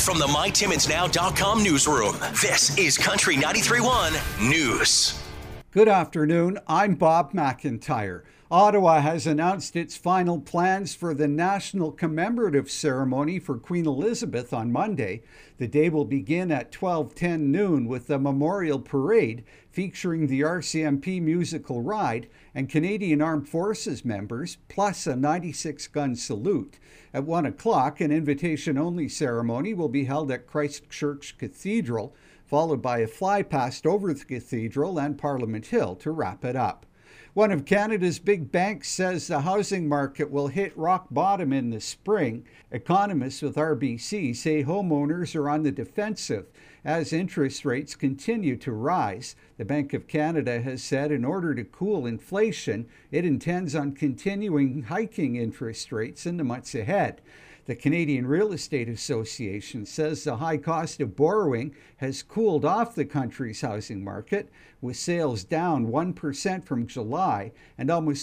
From the MyTimmonsNow.com newsroom, this is Country 93.1 News. Good afternoon, I'm Bob McIntyre. Ottawa has announced its final plans for the National Commemorative Ceremony for Queen Elizabeth on Monday. The day will begin at 12:10 noon with a memorial parade featuring the RCMP musical ride and Canadian Armed Forces members, plus a 96-gun salute. At 1 o'clock, an invitation-only ceremony will be held at Christchurch Cathedral, followed by a flypast over the cathedral and Parliament Hill to wrap it up. One of Canada's big banks says the housing market will hit rock bottom in the spring. Economists with RBC say homeowners are on the defensive as interest rates continue to rise. The Bank of Canada has said in order to cool inflation, it intends on continuing hiking interest rates in the months ahead. The Canadian Real Estate Association says the high cost of borrowing has cooled off the country's housing market, with sales down 1% from July and almost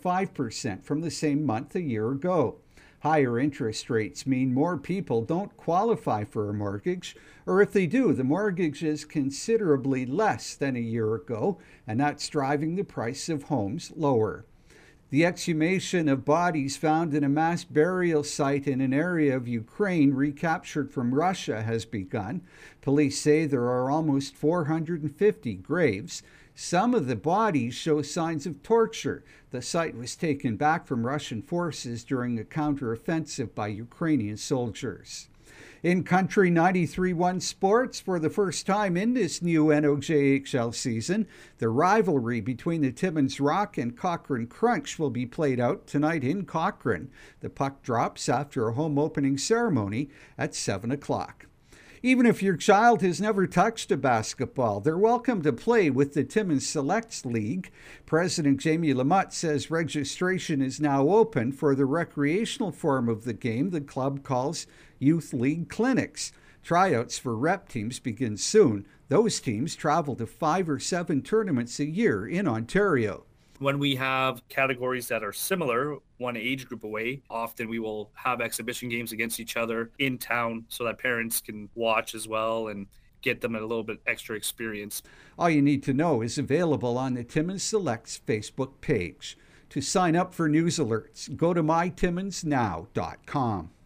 25% from the same month a year ago. Higher interest rates mean more people don't qualify for a mortgage, or if they do, the mortgage is considerably less than a year ago, and that's driving the price of homes lower. The exhumation of bodies found in a mass burial site in an area of Ukraine recaptured from Russia has begun. Police say there are almost 450 graves. Some of the bodies show signs of torture. The site was taken back from Russian forces during a counteroffensive by Ukrainian soldiers. In Country 93.1 sports, for the first time in this new NOJHL season, the rivalry between the Timmins Rock and Cochrane Crunch will be played out tonight in Cochrane. The puck drops after a home opening ceremony at 7 o'clock. Even if your child has never touched a basketball, they're welcome to play with the Timmins Selects League. President Jamie Lamotte says registration is now open for the recreational form of the game the club calls Youth League Clinics. Tryouts for rep teams begin soon. Those teams travel to 5 or 7 tournaments a year in Ontario. When we have categories that are similar, one age group away, often we will have exhibition games against each other in town so that parents can watch as well and get them a little bit extra experience. All you need to know is available on the Timmins Selects Facebook page. To sign up for news alerts, go to mytimmonsnow.com.